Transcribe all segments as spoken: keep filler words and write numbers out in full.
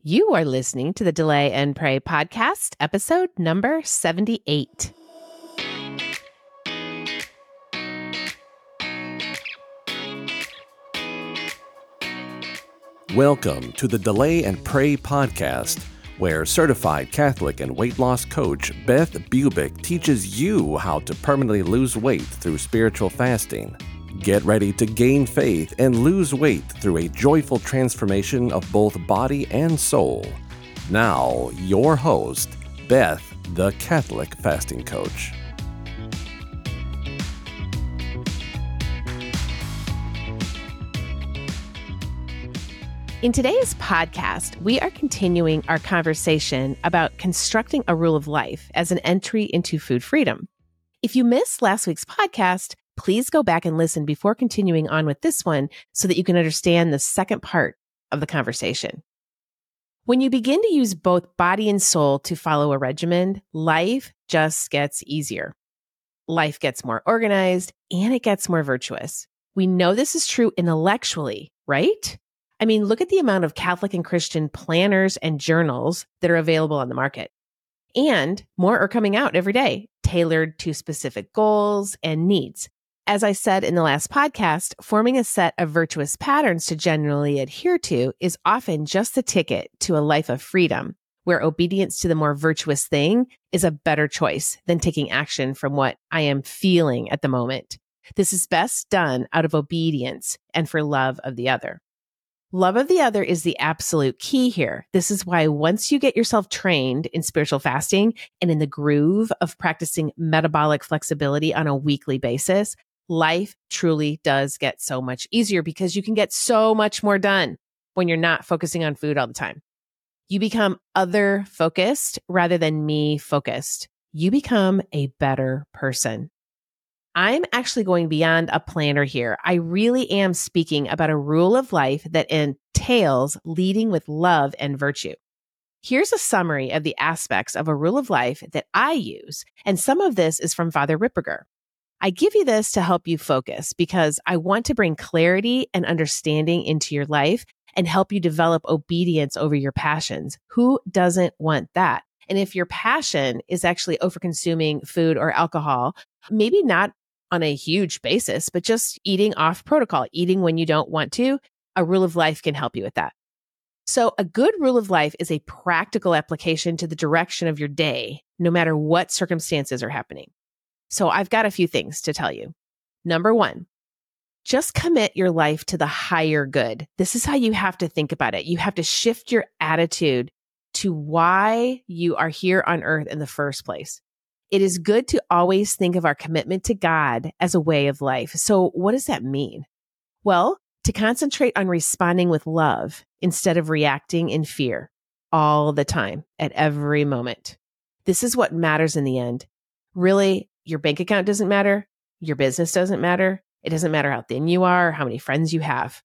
You are listening to the Delay and Pray podcast, episode number seventy-eight. Welcome to the Delay and Pray podcast, where certified Catholic and weight loss coach Beth Bubick teaches you how to permanently lose weight through spiritual fasting. Get ready to gain faith and lose weight through a joyful transformation of both body and soul. Now, your host, Beth, the Catholic fasting coach. In today's podcast, we are continuing our conversation about constructing a rule of life as an entry into food freedom. If you missed last week's podcast, please go back and listen before continuing on with this one so that you can understand the second part of the conversation. When you begin to use both body and soul to follow a regimen, life just gets easier. Life gets more organized and it gets more virtuous. We know this is true intellectually, right? I mean, look at the amount of Catholic and Christian planners and journals that are available on the market. And more are coming out every day, tailored to specific goals and needs. As I said in the last podcast, forming a set of virtuous patterns to generally adhere to is often just the ticket to a life of freedom, where obedience to the more virtuous thing is a better choice than taking action from what I am feeling at the moment. This is best done out of obedience and for love of the other. Love of the other is the absolute key here. This is why once you get yourself trained in spiritual fasting and in the groove of practicing metabolic flexibility on a weekly basis, life truly does get so much easier because you can get so much more done when you're not focusing on food all the time. You become other focused rather than me focused. You become a better person. I'm actually going beyond a planner here. I really am speaking about a rule of life that entails leading with love and virtue. Here's a summary of the aspects of a rule of life that I use, and some of this is from Father Ripperger. I give you this to help you focus because I want to bring clarity and understanding into your life and help you develop obedience over your passions. Who doesn't want that? And if your passion is actually overconsuming food or alcohol, maybe not on a huge basis, but just eating off protocol, eating when you don't want to, a rule of life can help you with that. So a good rule of life is a practical application to the direction of your day, no matter what circumstances are happening. So I've got a few things to tell you. Number one, just commit your life to the higher good. This is how you have to think about it. You have to shift your attitude to why you are here on earth in the first place. It is good to always think of our commitment to God as a way of life. So what does that mean? Well, to concentrate on responding with love instead of reacting in fear all the time, at every moment. This is what matters in the end. Really, your bank account doesn't matter. Your business doesn't matter. It doesn't matter how thin you are, or how many friends you have.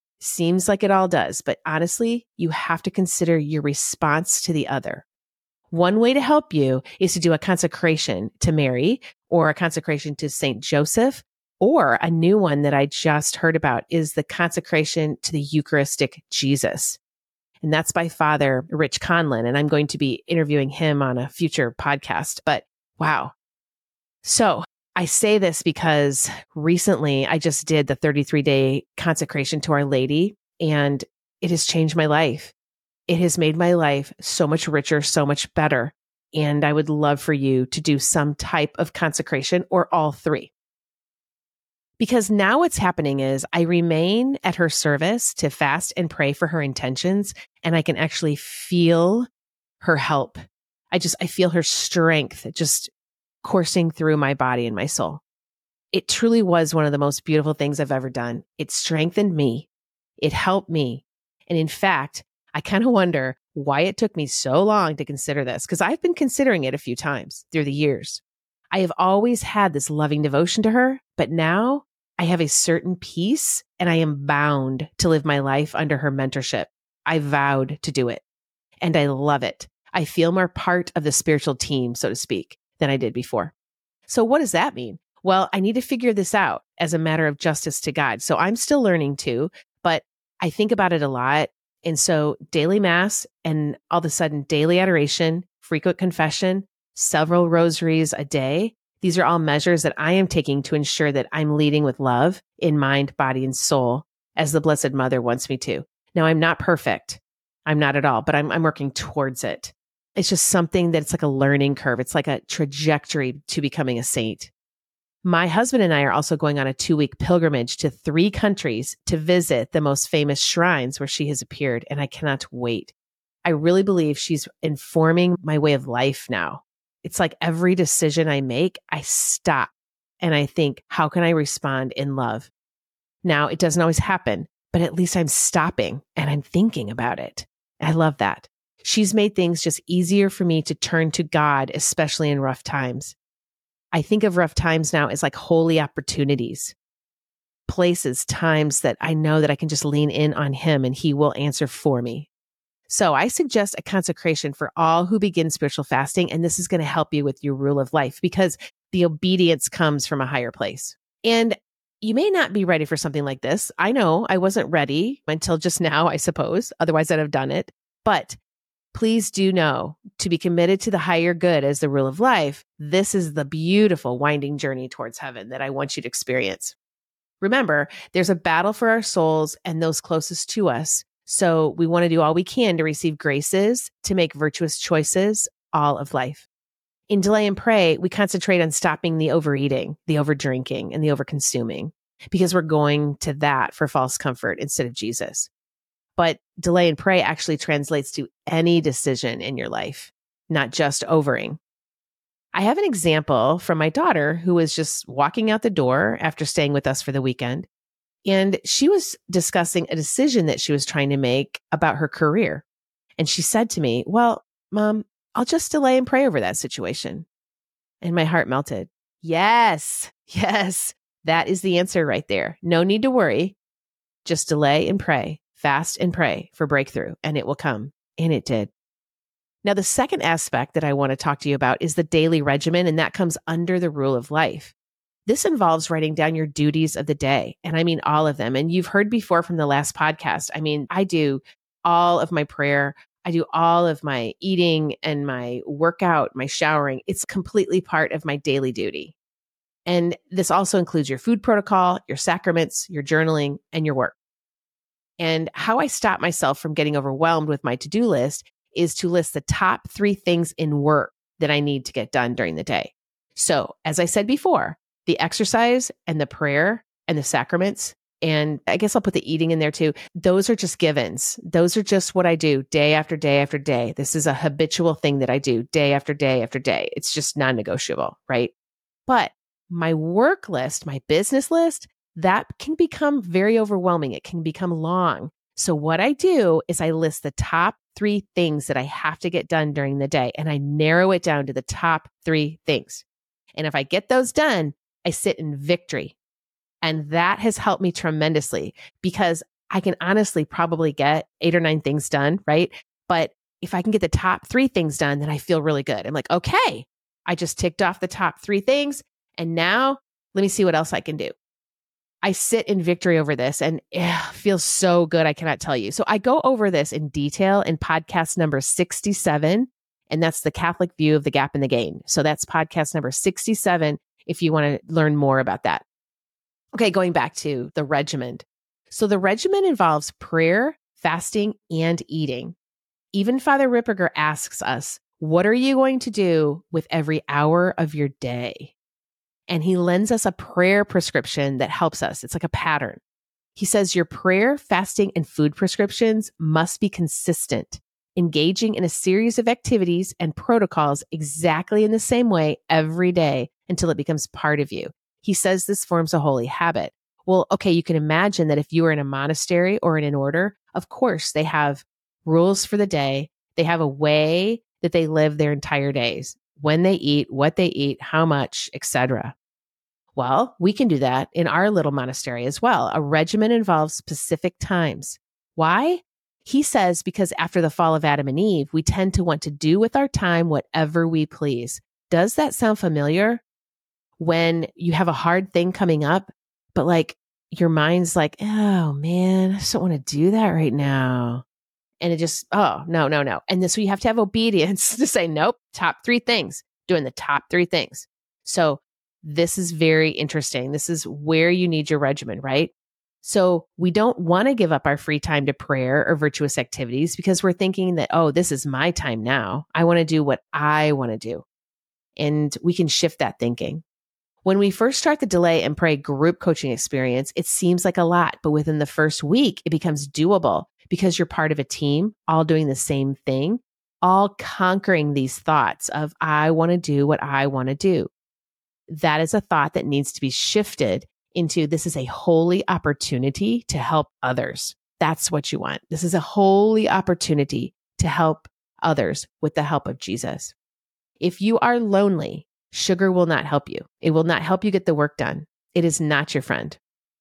Seems like it all does, but honestly, you have to consider your response to the other. One way to help you is to do a consecration to Mary or a consecration to Saint Joseph, or a new one that I just heard about is the consecration to the Eucharistic Jesus. And that's by Father Rich Conlin. And I'm going to be interviewing him on a future podcast. But wow. So I say this because recently I just did the thirty-three day consecration to Our Lady, and it has changed my life. It has made my life so much richer, so much better. And I would love for you to do some type of consecration or all three. Because now what's happening is I remain at her service to fast and pray for her intentions, and I can actually feel her help. I just, I feel her strength just coursing through my body and my soul. It truly was one of the most beautiful things I've ever done. It strengthened me. It helped me. And in fact, I kind of wonder why it took me so long to consider this, because I've been considering it a few times through the years. I have always had this loving devotion to her, but now I have a certain peace and I am bound to live my life under her mentorship. I vowed to do it and I love it. I feel more part of the spiritual team, so to speak, than I did before. So what does that mean? Well, I need to figure this out as a matter of justice to God. So I'm still learning too, but I think about it a lot. And so daily mass and all of a sudden daily adoration, frequent confession, several rosaries a day. These are all measures that I am taking to ensure that I'm leading with love in mind, body, and soul as the Blessed Mother wants me to. Now, I'm not perfect. I'm not at all, but I'm, I'm working towards it. It's just something that's like a learning curve. It's like a trajectory to becoming a saint. My husband and I are also going on a two-week pilgrimage to three countries to visit the most famous shrines where she has appeared, and I cannot wait. I really believe she's informing my way of life now. It's like every decision I make, I stop and I think, how can I respond in love? Now, it doesn't always happen, but at least I'm stopping and I'm thinking about it. I love that. She's made things just easier for me to turn to God, especially in rough times. I think of rough times now as like holy opportunities, places, times that I know that I can just lean in on Him and He will answer for me. So I suggest a consecration for all who begin spiritual fasting, and this is going to help you with your rule of life because the obedience comes from a higher place. And you may not be ready for something like this. I know I wasn't ready until just now, I suppose. Otherwise, I'd have done it. But please do know, to be committed to the higher good as the rule of life, this is the beautiful winding journey towards heaven that I want you to experience. Remember, there's a battle for our souls and those closest to us. So we want to do all we can to receive graces, to make virtuous choices, all of life. In Delay and Pray, we concentrate on stopping the overeating, the overdrinking, and the overconsuming, because we're going to that for false comfort instead of Jesus. But Delay and Pray actually translates to any decision in your life, not just overing. I have an example from my daughter who was just walking out the door after staying with us for the weekend. And she was discussing a decision that she was trying to make about her career. And she said to me, well, Mom, I'll just delay and pray over that situation. And my heart melted. Yes, yes, that is the answer right there. No need to worry. Just delay and pray, fast and pray for breakthrough, and it will come. And it did. Now, the second aspect that I want to talk to you about is the daily regimen, and that comes under the rule of life. This involves writing down your duties of the day, and I mean all of them. And you've heard before from the last podcast, I mean, I do all of my prayer. I do all of my eating and my workout, my showering. It's completely part of my daily duty. And this also includes your food protocol, your sacraments, your journaling, and your work. And how I stop myself from getting overwhelmed with my to-do list is to list the top three things in work that I need to get done during the day. So, as I said before, the exercise and the prayer and the sacraments, and I guess I'll put the eating in there too. Those are just givens. Those are just what I do day after day after day. This is a habitual thing that I do day after day after day. It's just non-negotiable, right? But my work list, my business list, that can become very overwhelming. It can become long. So what I do is I list the top three things that I have to get done during the day, and I narrow it down to the top three things. And if I get those done, I sit in victory. And that has helped me tremendously because I can honestly probably get eight or nine things done, right? But if I can get the top three things done, then I feel really good. I'm like, okay, I just ticked off the top three things. And now let me see what else I can do. I sit in victory over this and it feels so good. I cannot tell you. So I go over this in detail in podcast number sixty-seven. And that's the Catholic view of the gap and the gain. So that's podcast number sixty-seven if you want to learn more about that. Okay, going back to the regimen. So the regimen involves prayer, fasting, and eating. Even Father Ripperger asks us, what are you going to do with every hour of your day? And he lends us a prayer prescription that helps us. It's like a pattern. He says your prayer, fasting, and food prescriptions must be consistent, engaging in a series of activities and protocols exactly in the same way every day until it becomes part of you. He says this forms a holy habit. Well, okay, you can imagine that if you are in a monastery or in an order, of course, they have rules for the day. They have a way that they live their entire days, when they eat, what they eat, how much, et cetera. Well, we can do that in our little monastery as well. A regimen involves specific times. Why? He says because after the fall of Adam and Eve, we tend to want to do with our time whatever we please. Does that sound familiar? When you have a hard thing coming up, but like your mind's like, oh man, I just don't want to do that right now. And it just, oh, no, no, no. And this, so you have to have obedience to say, nope, top three things, doing the top three things. So this is very interesting. This is where you need your regimen, right? So we don't want to give up our free time to prayer or virtuous activities because we're thinking that, oh, this is my time now. I want to do what I want to do. And we can shift that thinking. When we first start the Delay and Pray group coaching experience, it seems like a lot, but within the first week, it becomes doable because you're part of a team, all doing the same thing, all conquering these thoughts of, I want to do what I want to do. That is a thought that needs to be shifted into, this is a holy opportunity to help others. That's what you want. This is a holy opportunity to help others with the help of Jesus. If you are lonely, sugar will not help you. It will not help you get the work done. It is not your friend.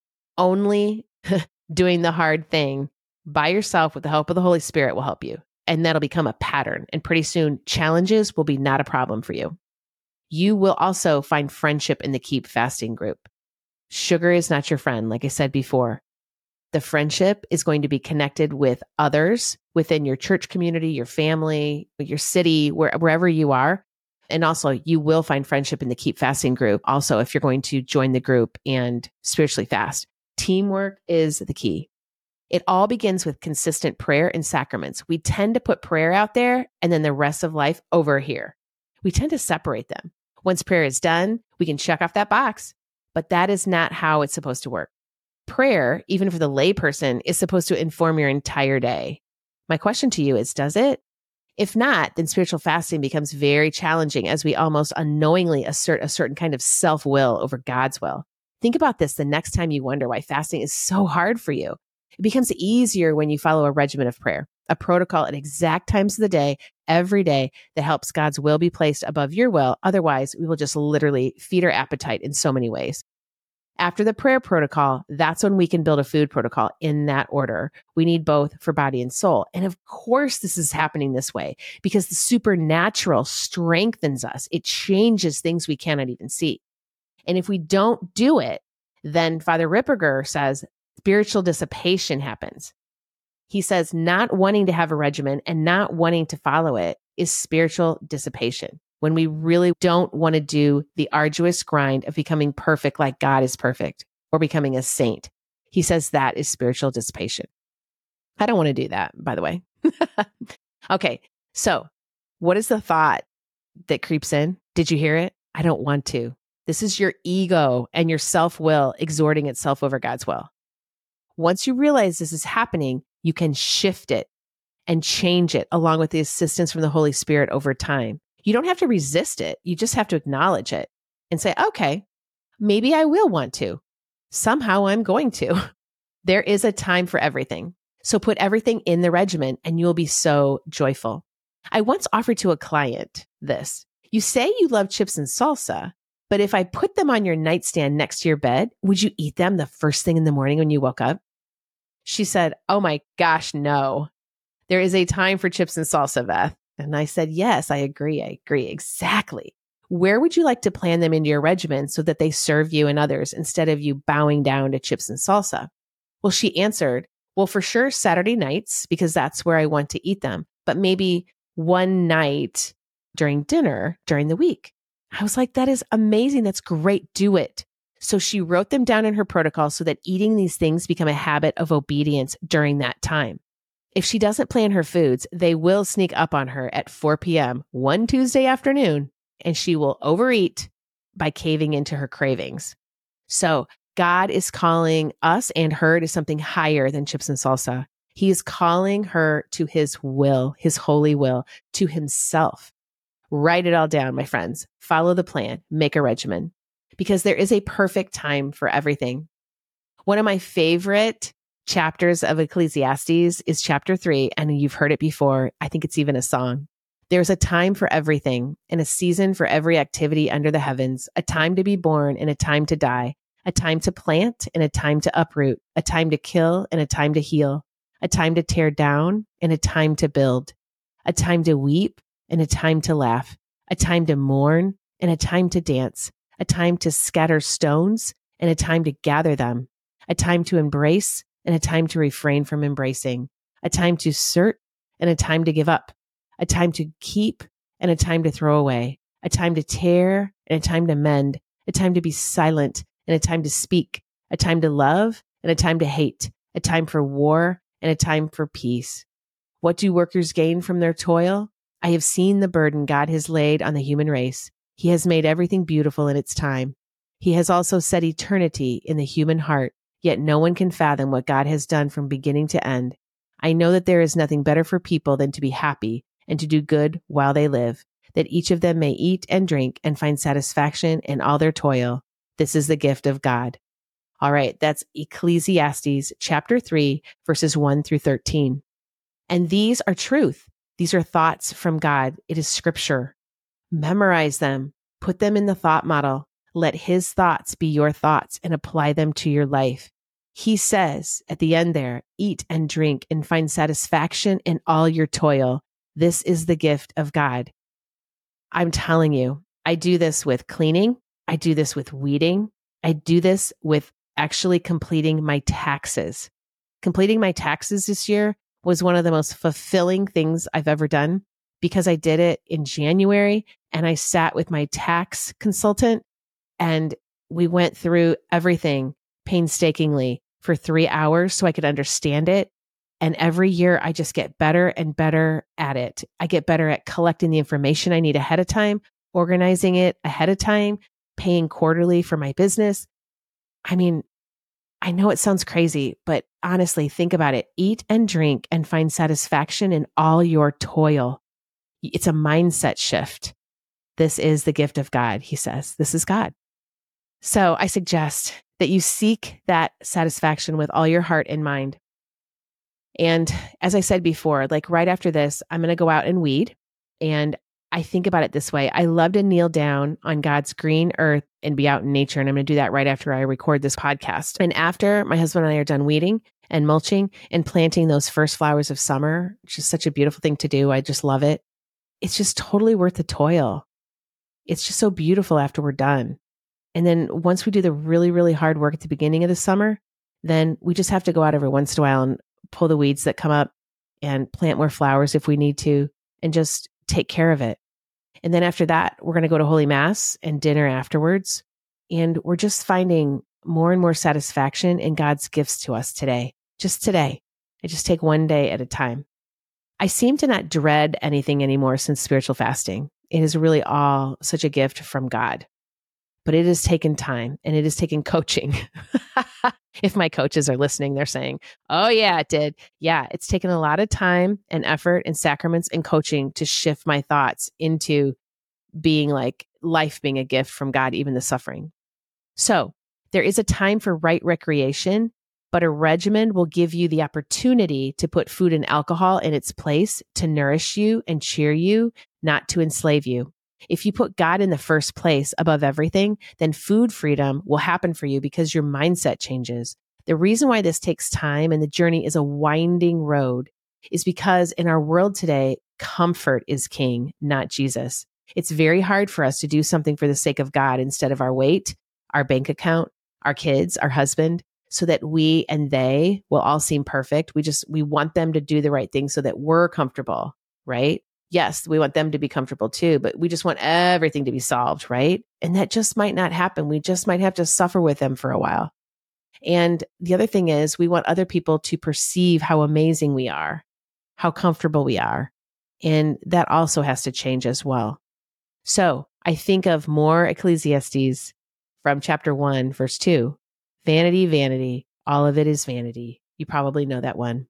Only doing the hard thing by yourself with the help of the Holy Spirit will help you. And that'll become a pattern. And pretty soon, challenges will be not a problem for you. You will also find friendship in the Keep Fasting group. Sugar is not your friend, like I said before. The friendship is going to be connected with others within your church community, your family, your city, where, wherever you are. And also, you will find friendship in the Keep Fasting group. Also, if you're going to join the group and spiritually fast, teamwork is the key. It all begins with consistent prayer and sacraments. We tend to put prayer out there and then the rest of life over here. We tend to separate them. Once prayer is done, we can check off that box, but that is not how it's supposed to work. Prayer, even for the layperson, is supposed to inform your entire day. My question to you is, does it? If not, then spiritual fasting becomes very challenging as we almost unknowingly assert a certain kind of self-will over God's will. Think about this the next time you wonder why fasting is so hard for you. It becomes easier when you follow a regimen of prayer, a protocol at exact times of the day, every day, that helps God's will be placed above your will. Otherwise, we will just literally feed our appetite in so many ways. After the prayer protocol, that's when we can build a food protocol in that order. We need both for body and soul. And of course, this is happening this way because the supernatural strengthens us. It changes things we cannot even see. And if we don't do it, then Father Ripperger says spiritual dissipation happens. He says not wanting to have a regimen and not wanting to follow it is spiritual dissipation. When we really don't want to do the arduous grind of becoming perfect like God is perfect or becoming a saint. He says that is spiritual dissipation. I don't want to do that, by the way. Okay, so what is the thought that creeps in? Did you hear it? I don't want to. This is your ego and your self-will exhorting itself over God's will. Once you realize this is happening, you can shift it and change it along with the assistance from the Holy Spirit over time. You don't have to resist it. You just have to acknowledge it and say, okay, maybe I will want to. Somehow I'm going to. There is a time for everything. So put everything in the regimen and you'll be so joyful. I once offered to a client this. You say you love chips and salsa, but if I put them on your nightstand next to your bed, would you eat them the first thing in the morning when you woke up? She said, oh my gosh, no. There is a time for chips and salsa, Beth. And I said, yes, I agree. I agree. Exactly. Where would you like to plan them into your regimen so that they serve you and others instead of you bowing down to chips and salsa? Well, she answered, well, for sure, Saturday nights, because that's where I want to eat them, but maybe one night during dinner during the week. I was like, that is amazing. That's great. Do it. So she wrote them down in her protocol so that eating these things become a habit of obedience during that time. If she doesn't plan her foods, they will sneak up on her at four p.m. one Tuesday afternoon, and she will overeat by caving into her cravings. So God is calling us and her to something higher than chips and salsa. He is calling her to his will, his holy will, to himself. Write it all down, my friends. Follow the plan. Make a regimen. Because there is a perfect time for everything. One of my favorite chapters of Ecclesiastes is chapter three, and you've heard it before. I think it's even a song. There's a time for everything and a season for every activity under the heavens, a time to be born and a time to die, a time to plant and a time to uproot, a time to kill and a time to heal, a time to tear down and a time to build, a time to weep and a time to laugh, a time to mourn and a time to dance, a time to scatter stones and a time to gather them, a time to embrace and a time to refrain from embracing, a time to search and a time to give up, a time to keep and a time to throw away, a time to tear and a time to mend, a time to be silent and a time to speak, a time to love and a time to hate, a time for war and a time for peace. What do workers gain from their toil? I have seen the burden God has laid on the human race. He has made everything beautiful in its time. He has also set eternity in the human heart, yet no one can fathom what God has done from beginning to end. I know that there is nothing better for people than to be happy and to do good while they live, that each of them may eat and drink and find satisfaction in all their toil. This is the gift of God. All right, that's Ecclesiastes chapter three, verses one through thirteen. And these are truth. These are thoughts from God. It is scripture. Memorize them. Put them in the thought model. Let his thoughts be your thoughts and apply them to your life. He says at the end there, eat and drink and find satisfaction in all your toil. This is the gift of God. I'm telling you, I do this with cleaning. I do this with weeding. I do this with actually completing my taxes. Completing my taxes this year was one of the most fulfilling things I've ever done because I did it in January and I sat with my tax consultant and we went through everything painstakingly for three hours so I could understand it. And every year I just get better and better at it. I get better at collecting the information I need ahead of time, organizing it ahead of time, paying quarterly for my business. I mean, I know it sounds crazy, but honestly, think about it. Eat and drink and find satisfaction in all your toil. It's a mindset shift. This is the gift of God, he says. This is God. So I suggest that you seek that satisfaction with all your heart and mind. And as I said before, like right after this, I'm going to go out and weed. And I think about it this way. I love to kneel down on God's green earth and be out in nature. And I'm going to do that right after I record this podcast. And after my husband and I are done weeding and mulching and planting those first flowers of summer, which is such a beautiful thing to do. I just love it. It's just totally worth the toil. It's just so beautiful after we're done. And then once we do the really, really hard work at the beginning of the summer, then we just have to go out every once in a while and pull the weeds that come up and plant more flowers if we need to, and just take care of it. And then after that, we're going to go to Holy Mass and dinner afterwards. And we're just finding more and more satisfaction in God's gifts to us today, just today. I just take one day at a time. I seem to not dread anything anymore since spiritual fasting. It is really all such a gift from God. But it has taken time and it has taken coaching. If my coaches are listening, they're saying, oh yeah, it did. Yeah, it's taken a lot of time and effort and sacraments and coaching to shift my thoughts into being like life being a gift from God, even the suffering. So there is a time for right recreation, but a regimen will give you the opportunity to put food and alcohol in its place to nourish you and cheer you, not to enslave you. If you put God in the first place above everything, then food freedom will happen for you because your mindset changes. The reason why this takes time and the journey is a winding road is because in our world today, comfort is king, not Jesus. It's very hard for us to do something for the sake of God instead of our weight, our bank account, our kids, our husband, so that we and they will all seem perfect. We just, we want them to do the right thing so that we're comfortable, right? Yes, we want them to be comfortable too, but we just want everything to be solved, right? And that just might not happen. We just might have to suffer with them for a while. And the other thing is we want other people to perceive how amazing we are, how comfortable we are. And that also has to change as well. So I think of more Ecclesiastes from chapter one, verse two, vanity, vanity, all of it is vanity. You probably know that one.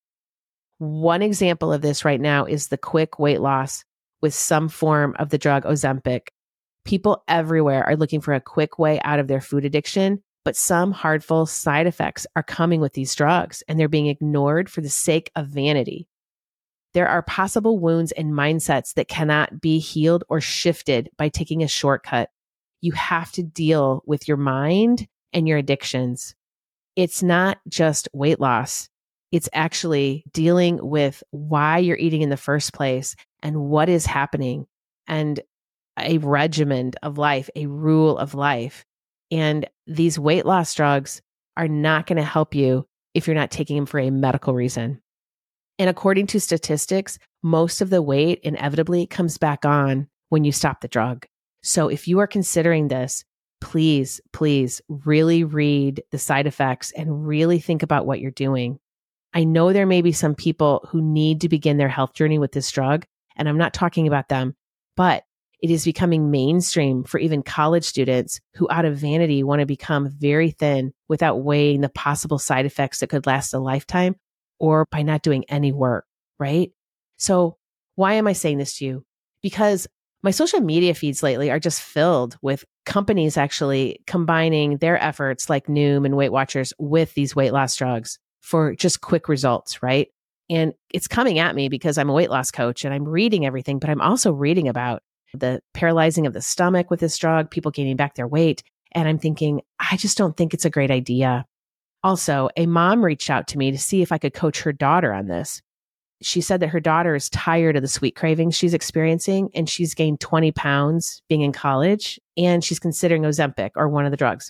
One example of this right now is the quick weight loss with some form of the drug Ozempic. People everywhere are looking for a quick way out of their food addiction, but some harmful side effects are coming with these drugs and they're being ignored for the sake of vanity. There are possible wounds and mindsets that cannot be healed or shifted by taking a shortcut. You have to deal with your mind and your addictions. It's not just weight loss. It's actually dealing with why you're eating in the first place and what is happening and a regimen of life, a rule of life. And these weight loss drugs are not going to help you if you're not taking them for a medical reason. And according to statistics, most of the weight inevitably comes back on when you stop the drug. So if you are considering this, please, please really read the side effects and really think about what you're doing. I know there may be some people who need to begin their health journey with this drug, and I'm not talking about them, but it is becoming mainstream for even college students who out of vanity want to become very thin without weighing the possible side effects that could last a lifetime or by not doing any work, right? So why am I saying this to you? Because my social media feeds lately are just filled with companies actually combining their efforts like Noom and Weight Watchers with these weight loss drugs for just quick results, right? And it's coming at me because I'm a weight loss coach and I'm reading everything, but I'm also reading about the paralyzing of the stomach with this drug, people gaining back their weight. And I'm thinking, I just don't think it's a great idea. Also, a mom reached out to me to see if I could coach her daughter on this. She said that her daughter is tired of the sweet cravings she's experiencing, and she's gained twenty pounds being in college, and she's considering Ozempic or one of the drugs.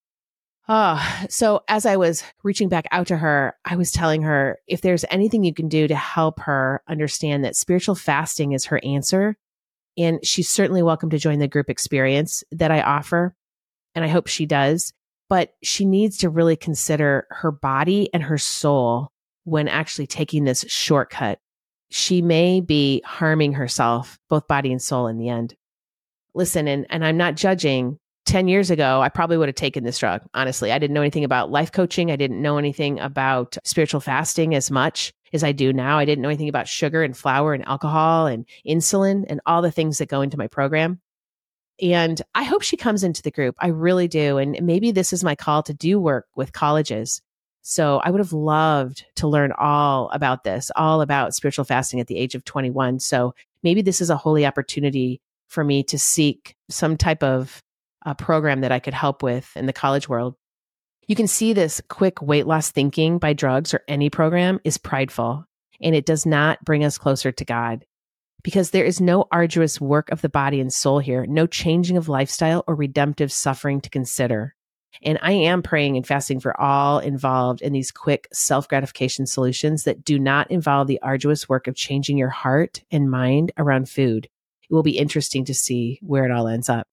Oh, so as I was reaching back out to her, I was telling her if there's anything you can do to help her understand that spiritual fasting is her answer. And she's certainly welcome to join the group experience that I offer. And I hope she does. But she needs to really consider her body and her soul when actually taking this shortcut. She may be harming herself, both body and soul in the end. Listen, and, and I'm not judging. ten years ago, I probably would have taken this drug. Honestly, I didn't know anything about life coaching. I didn't know anything about spiritual fasting as much as I do now. I didn't know anything about sugar and flour and alcohol and insulin and all the things that go into my program. And I hope she comes into the group. I really do. And maybe this is my call to do work with colleges. So I would have loved to learn all about this, all about spiritual fasting at the age of twenty-one. So maybe this is a holy opportunity for me to seek some type of a program that I could help with in the college world. You can see this quick weight loss thinking by drugs or any program is prideful, and it does not bring us closer to God because there is no arduous work of the body and soul here, no changing of lifestyle or redemptive suffering to consider. And I am praying and fasting for all involved in these quick self-gratification solutions that do not involve the arduous work of changing your heart and mind around food. It will be interesting to see where it all ends up.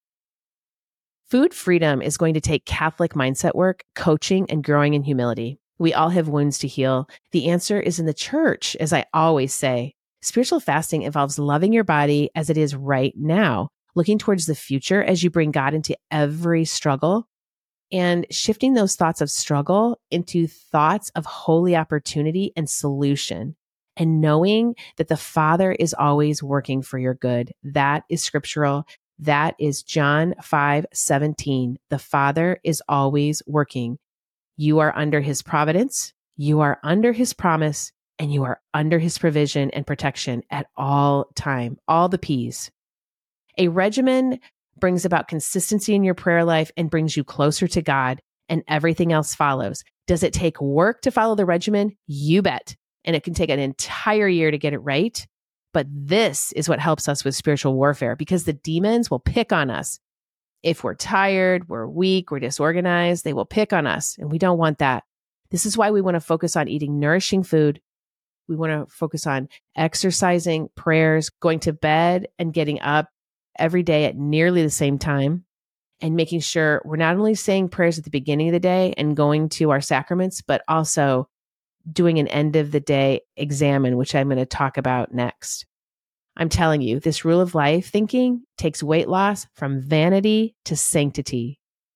Food freedom is going to take Catholic mindset work, coaching, and growing in humility. We all have wounds to heal. The answer is in the church, as I always say. Spiritual fasting involves loving your body as it is right now, looking towards the future as you bring God into every struggle, and shifting those thoughts of struggle into thoughts of holy opportunity and solution, and knowing that the Father is always working for your good. That is scriptural. That is John five seventeen. The Father is always working. You are under his providence, you are under his promise, and you are under his provision and protection at all time, all the P's. A regimen brings about consistency in your prayer life and brings you closer to God, and everything else follows. Does it take work to follow the regimen? You bet. And it can take an entire year to get it right. But this is what helps us with spiritual warfare because the demons will pick on us. If we're tired, we're weak, we're disorganized, they will pick on us. And we don't want that. This is why we want to focus on eating nourishing food. We want to focus on exercising, prayers, going to bed and getting up every day at nearly the same time, and making sure we're not only saying prayers at the beginning of the day and going to our sacraments, but also doing an end of the day examine, which I'm going to talk about next. I'm telling you, this rule of life thinking takes weight loss from vanity to sanctity.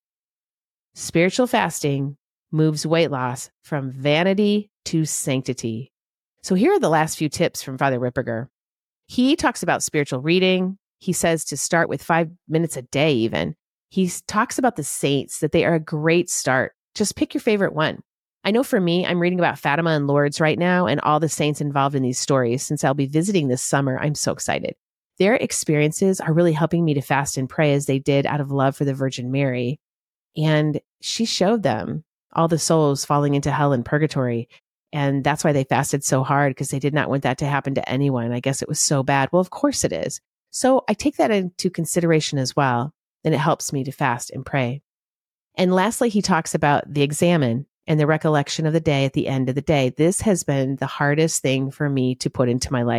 Spiritual fasting moves weight loss from vanity to sanctity. So here are the last few tips from Father Ripperger. He talks about spiritual reading. He says to start with five minutes a day even. He talks about the saints, that they are a great start. Just pick your favorite one. I know for me, I'm reading about Fatima and Lourdes right now and all the saints involved in these stories. Since I'll be visiting this summer, I'm so excited. Their experiences are really helping me to fast and pray as they did out of love for the Virgin Mary. And she showed them all the souls falling into hell and purgatory. And that's why they fasted so hard, because they did not want that to happen to anyone. I guess it was so bad. Well, of course it is. So I take that into consideration as well. And it helps me to fast and pray. And lastly, he talks about the examine and the recollection of the day at the end of the day. This has been the hardest thing for me to put into my life.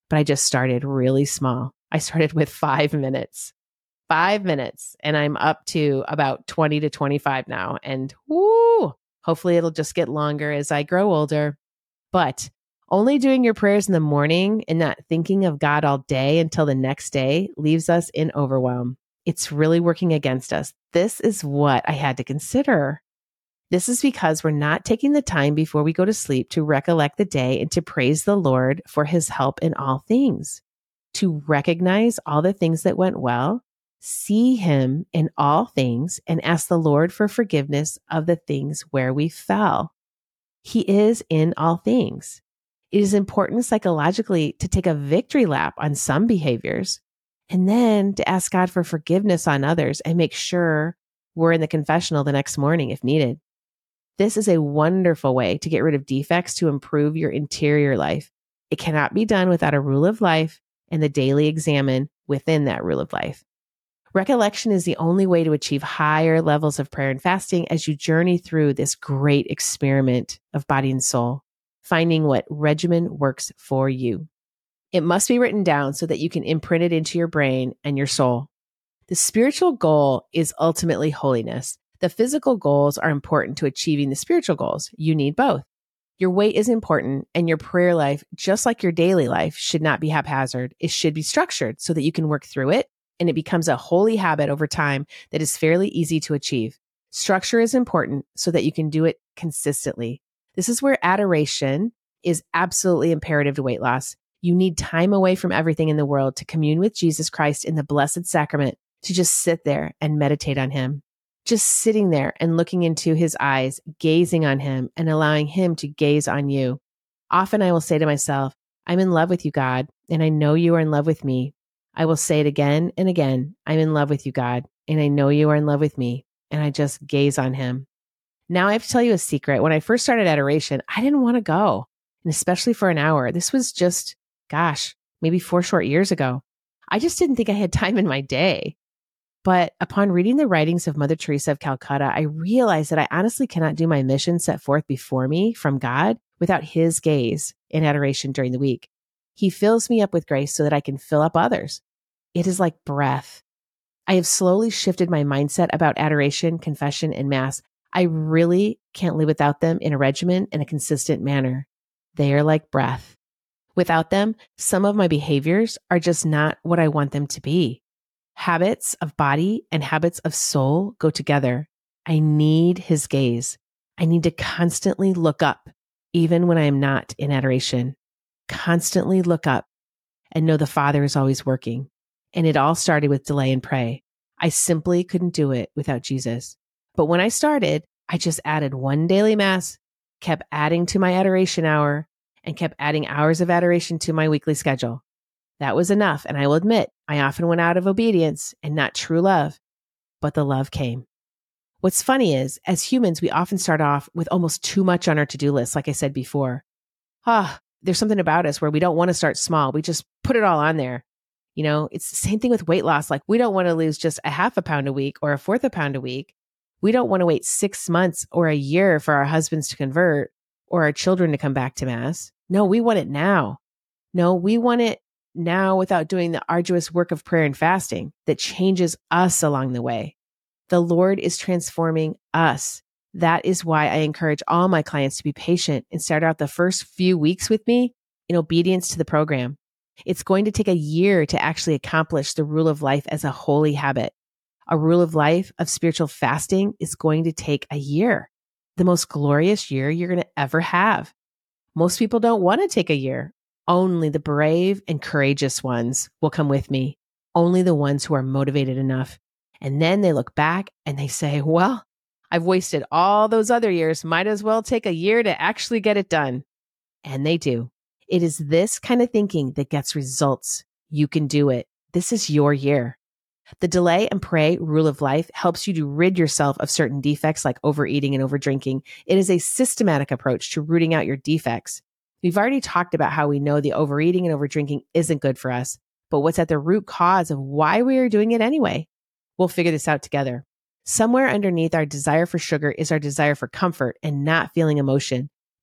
but I just started really small. I started with five minutes, five minutes, and I'm up to about twenty to twenty-five now. And woo, hopefully it'll just get longer as I grow older. But only doing your prayers in the morning and not thinking of God all day until the next day leaves us in overwhelm. It's really working against us. This is what I had to consider. This is because we're not taking the time before we go to sleep to recollect the day and to praise the Lord for his help in all things, to recognize all the things that went well, see him in all things, and ask the Lord for forgiveness of the things where we fell. He is in all things. It is important psychologically to take a victory lap on some behaviors and then to ask God for forgiveness on others and make sure we're in the confessional the next morning if needed. This is a wonderful way to get rid of defects to improve your interior life. It cannot be done without a rule of life and the daily examine within that rule of life. Recollection is the only way to achieve higher levels of prayer and fasting as you journey through this great experiment of body and soul, finding what regimen works for you. It must be written down so that you can imprint it into your brain and your soul. The spiritual goal is ultimately holiness. The physical goals are important to achieving the spiritual goals. You need both. Your weight is important, and your prayer life, just like your daily life, should not be haphazard. It should be structured so that you can work through it, and it becomes a holy habit over time that is fairly easy to achieve. Structure is important so that you can do it consistently. This is where adoration is absolutely imperative to weight loss. You need time away from everything in the world to commune with Jesus Christ in the Blessed Sacrament, to just sit there and meditate on him. Just sitting there and looking into his eyes, gazing on him and allowing him to gaze on you. Often I will say to myself, I'm in love with you, God, and I know you are in love with me. I will say it again and again. I'm in love with you, God, and I know you are in love with me. And I just gaze on him. Now I have to tell you a secret. When I first started adoration, I didn't want to go, and especially for an hour. This was just, gosh, maybe four short years ago. I just didn't think I had time in my day. But upon reading the writings of Mother Teresa of Calcutta, I realized that I honestly cannot do my mission set forth before me from God without his gaze in adoration during the week. He fills me up with grace so that I can fill up others. It is like breath. I have slowly shifted my mindset about adoration, confession, and Mass. I really can't live without them in a regimen and a consistent manner. They are like breath. Without them, some of my behaviors are just not what I want them to be. Habits of body and habits of soul go together. I need his gaze. I need to constantly look up, even when I am not in adoration. Constantly look up and know the Father is always working. And it all started with delay and pray. I simply couldn't do it without Jesus. But when I started, I just added one daily Mass, kept adding to my adoration hour, and kept adding hours of adoration to my weekly schedule. That was enough, and I will admit, I often went out of obedience and not true love, but the love came. What's funny is, as humans, we often start off with almost too much on our to-do list, like I said before. Ah, there's something about us where we don't want to start small. We just put it all on there. You know, it's the same thing with weight loss. Like, we don't want to lose just a half a pound a week or a fourth a pound a week. We don't want to wait six months or a year for our husbands to convert or our children to come back to Mass. No, we want it now. No, we want it now without doing the arduous work of prayer and fasting that changes us along the way. The Lord is transforming us. That is why I encourage all my clients to be patient and start out the first few weeks with me in obedience to the program. It's going to take a year to actually accomplish the rule of life as a holy habit. A rule of life of spiritual fasting is going to take a year, the most glorious year you're going to ever have. Most people don't want to take a year. Only the brave and courageous ones will come with me. Only the ones who are motivated enough. And then they look back and they say, well, I've wasted all those other years. Might as well take a year to actually get it done. And they do. It is this kind of thinking that gets results. You can do it. This is your year. The delay and pray rule of life helps you to rid yourself of certain defects like overeating and overdrinking. It is a systematic approach to rooting out your defects. We've already talked about how we know the overeating and overdrinking isn't good for us, but what's at the root cause of why we are doing it anyway? We'll figure this out together. Somewhere underneath our desire for sugar is our desire for comfort and not feeling emotion.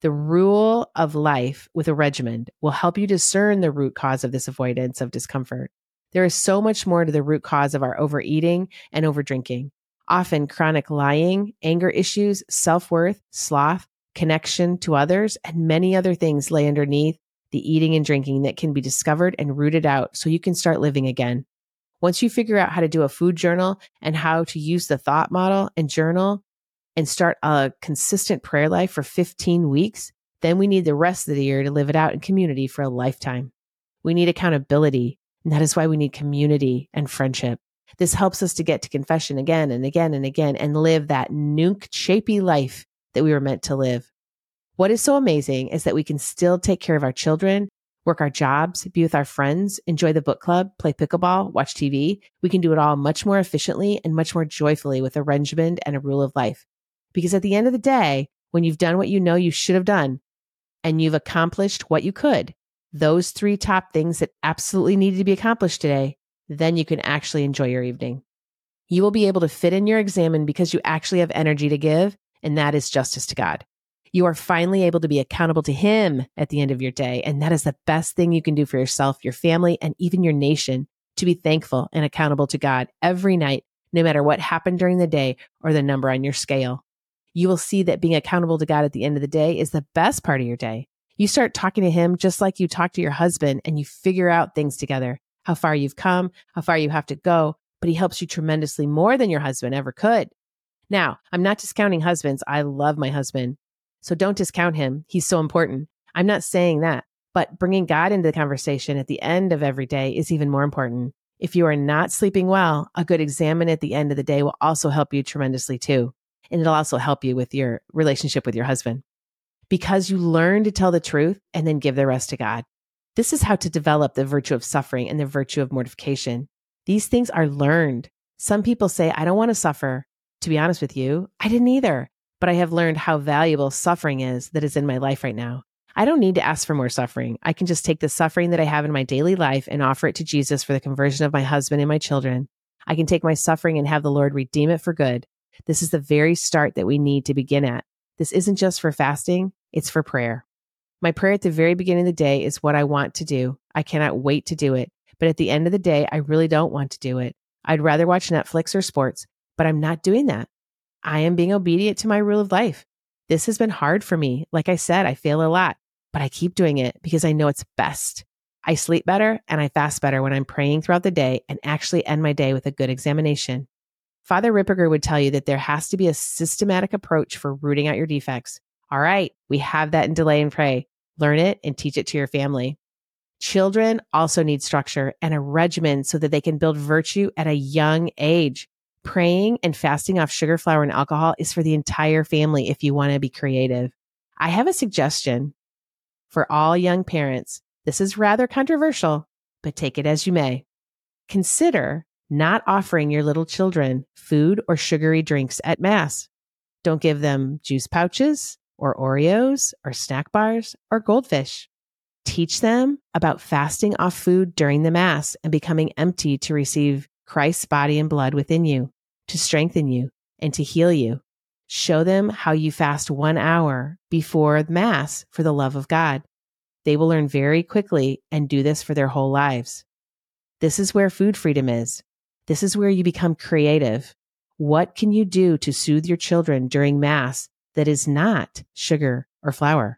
The rule of life with a regimen will help you discern the root cause of this avoidance of discomfort. There is so much more to the root cause of our overeating and overdrinking. Often chronic lying, anger issues, self-worth, sloth, connection to others, and many other things lay underneath the eating and drinking that can be discovered and rooted out so you can start living again. Once you figure out how to do a food journal and how to use the thought model and journal and start a consistent prayer life for fifteen weeks, then we need the rest of the year to live it out in community for a lifetime. We need accountability, and that is why we need community and friendship. This helps us to get to confession again and again and again and live that nunk shapy life that we were meant to live. What is so amazing is that we can still take care of our children, work our jobs, be with our friends, enjoy the book club, play pickleball, watch T V. We can do it all much more efficiently and much more joyfully with a regimen and a rule of life. Because at the end of the day, when you've done what you know you should have done and you've accomplished what you could, those three top things that absolutely needed to be accomplished today, then you can actually enjoy your evening. You will be able to fit in your examen because you actually have energy to give, and that is justice to God. You are finally able to be accountable to Him at the end of your day, and that is the best thing you can do for yourself, your family, and even your nation, to be thankful and accountable to God every night, no matter what happened during the day or the number on your scale. You will see that being accountable to God at the end of the day is the best part of your day. You start talking to Him just like you talk to your husband, and you figure out things together, how far you've come, how far you have to go, but He helps you tremendously more than your husband ever could. Now, I'm not discounting husbands. I love my husband. So don't discount him. He's so important. I'm not saying that, but bringing God into the conversation at the end of every day is even more important. If you are not sleeping well, a good examen at the end of the day will also help you tremendously too. And it'll also help you with your relationship with your husband, because you learn to tell the truth and then give the rest to God. This is how to develop the virtue of suffering and the virtue of mortification. These things are learned. Some people say, I don't want to suffer. To be honest with you, I didn't either. But I have learned how valuable suffering is that is in my life right now. I don't need to ask for more suffering. I can just take the suffering that I have in my daily life and offer it to Jesus for the conversion of my husband and my children. I can take my suffering and have the Lord redeem it for good. This is the very start that we need to begin at. This isn't just for fasting, it's for prayer. My prayer at the very beginning of the day is what I want to do. I cannot wait to do it. But at the end of the day, I really don't want to do it. I'd rather watch Netflix or sports, but I'm not doing that. I am being obedient to my rule of life. This has been hard for me. Like I said, I fail a lot, but I keep doing it because I know it's best. I sleep better and I fast better when I'm praying throughout the day and actually end my day with a good examination. Father Ripperger would tell you that there has to be a systematic approach for rooting out your defects. All right, we have that in Delay and Pray. Learn it and teach it to your family. Children also need structure and a regimen so that they can build virtue at a young age. Praying and fasting off sugar, flour, and alcohol is for the entire family if you want to be creative. I have a suggestion for all young parents. This is rather controversial, but take it as you may. Consider not offering your little children food or sugary drinks at Mass. Don't give them juice pouches or Oreos or snack bars or goldfish. Teach them about fasting off food during the Mass and becoming empty to receive Christ's body and blood within you, to strengthen you and to heal you. Show them how you fast one hour before Mass for the love of God. They will learn very quickly and do this for their whole lives. This is where food freedom is. This is where you become creative. What can you do to soothe your children during Mass that is not sugar or flour?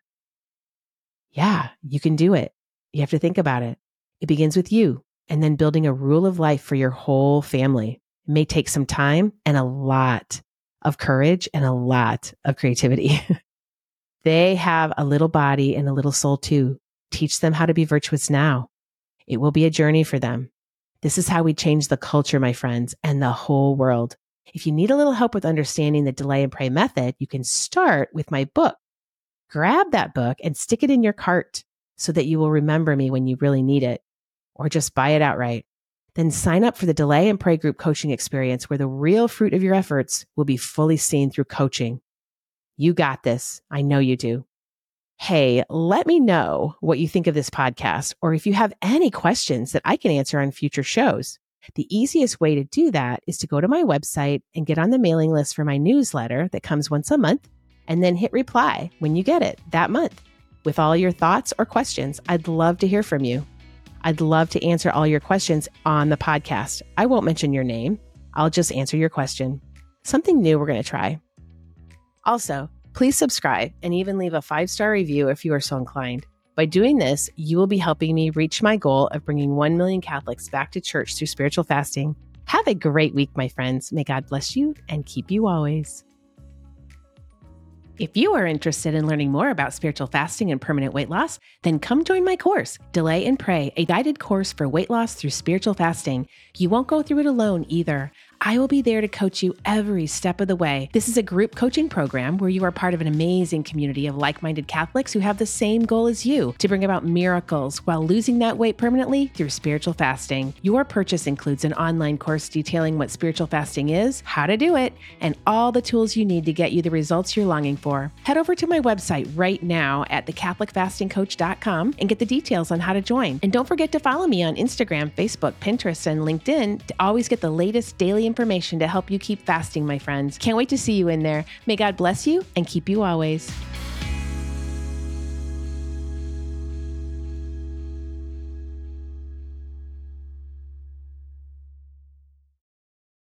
Yeah, you can do it. You have to think about it. It begins with you. And then building a rule of life for your whole family. It may take some time and a lot of courage and a lot of creativity. They have a little body and a little soul too. Teach them how to be virtuous now. It will be a journey for them. This is how we change the culture, my friends, and the whole world. If you need a little help with understanding the Delay and Pray method, you can start with my book. Grab that book and stick it in your cart so that you will remember me when you really need it. Or just buy it outright. Then sign up for the Delay and Pray group coaching experience where the real fruit of your efforts will be fully seen through coaching. You got this. I know you do. Hey, let me know what you think of this podcast, or if you have any questions that I can answer on future shows. The easiest way to do that is to go to my website and get on the mailing list for my newsletter that comes once a month. and then hit reply when you get it that month with all your thoughts or questions. I'd love to hear from you. I'd love to answer all your questions on the podcast. I won't mention your name. I'll just answer your question. Something new we're going to try. Also, please subscribe and even leave a five-star review if you are so inclined. By doing this, you will be helping me reach my goal of bringing one million Catholics back to church through spiritual fasting. Have a great week, my friends. May God bless you and keep you always. If you are interested in learning more about spiritual fasting and permanent weight loss, then come join my course, Delay and Pray, a guided course for weight loss through spiritual fasting. You won't go through it alone either. I will be there to coach you every step of the way. This is a group coaching program where you are part of an amazing community of like-minded Catholics who have the same goal as you, to bring about miracles while losing that weight permanently through spiritual fasting. Your purchase includes an online course detailing what spiritual fasting is, how to do it, and all the tools you need to get you the results you're longing for. Head over to my website right now at the catholic fasting coach dot com and get the details on how to join. And don't forget to follow me on Instagram, Facebook, Pinterest, and LinkedIn to always get the latest daily information to help you keep fasting, my friends. Can't wait to see you in there. May God bless you and keep you always.